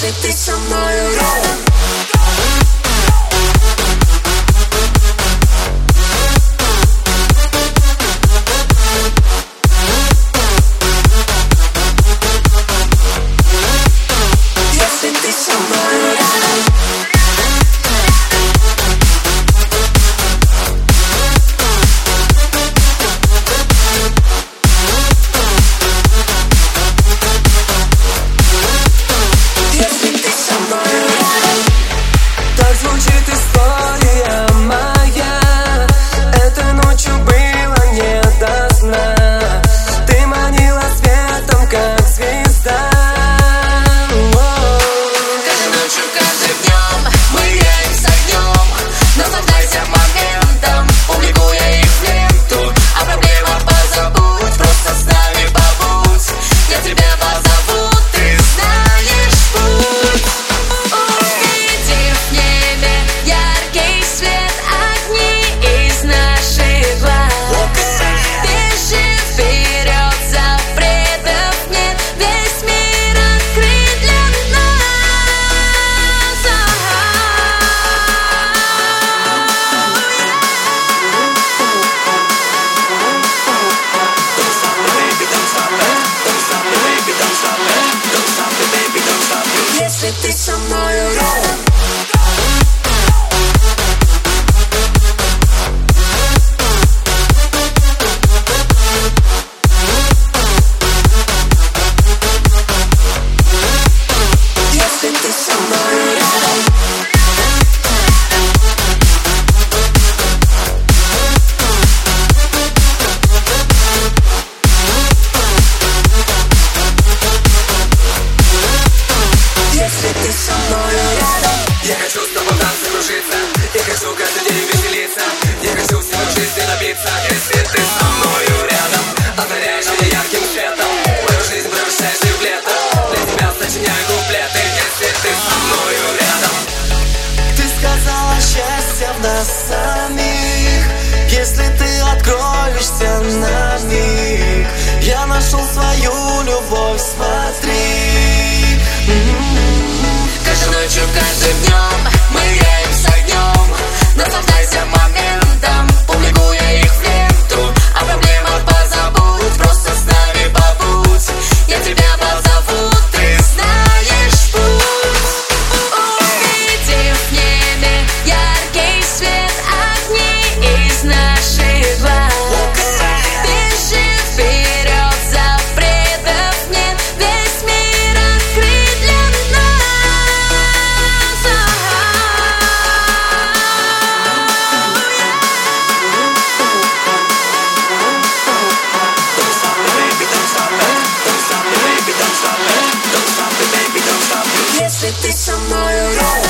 если ты со мною рядом. Если ты со мною рядом. Так звучит история моя. Этой ночью было не до сна. Ты манила светом, как звезда. Каждой ночью, каждым днем мы играем с огнем. Наслаждайся моментом, публикуя их в ленту. О проблемах позабудь, просто с нами побудь. Я тебя позову, ты знаешь путь. Увидев в небе яркий свет, огни из наших глаз, бежим вперед, запретов нет, весь мир открыт для нас. Don't stop me, baby, don't stop it. Don't stop me, baby, don't stop it. Don't stop me, baby, don't stop it. Если ты со мною рядом. Если ты со мною рядом. Если ты со мною рядом. Я хочу с тобой в танце кружиться. Я хочу каждый день веселиться. Я хочу всего в жизни добиться. Если ты со мною рядом, озаряешь меня ярким светом. Мою жизнь превращаешь в лето. Для тебя сочиняю куплеты. Если ты со мною рядом. Ты сказала, счастье в нас самих. Если ты откроешься на миг, я нашел свою любовь, смотри. Каждой ночью, каждым днем мы играем с огнем. Наслаждайся моментом, публикуя их в ленту. О проблемах позабудь, просто с нами побудь. Я тебя позову, ты знаешь путь. Увидев в небе яркий свет, огни из наших глаз, бежим вперед, запретов нет, весь мир открыт для нас. Don't stop me, baby, don't stop it. Don't stop me, baby, don't stop it. Don't stop me, baby, don't stop it. Если ты со мною рядом.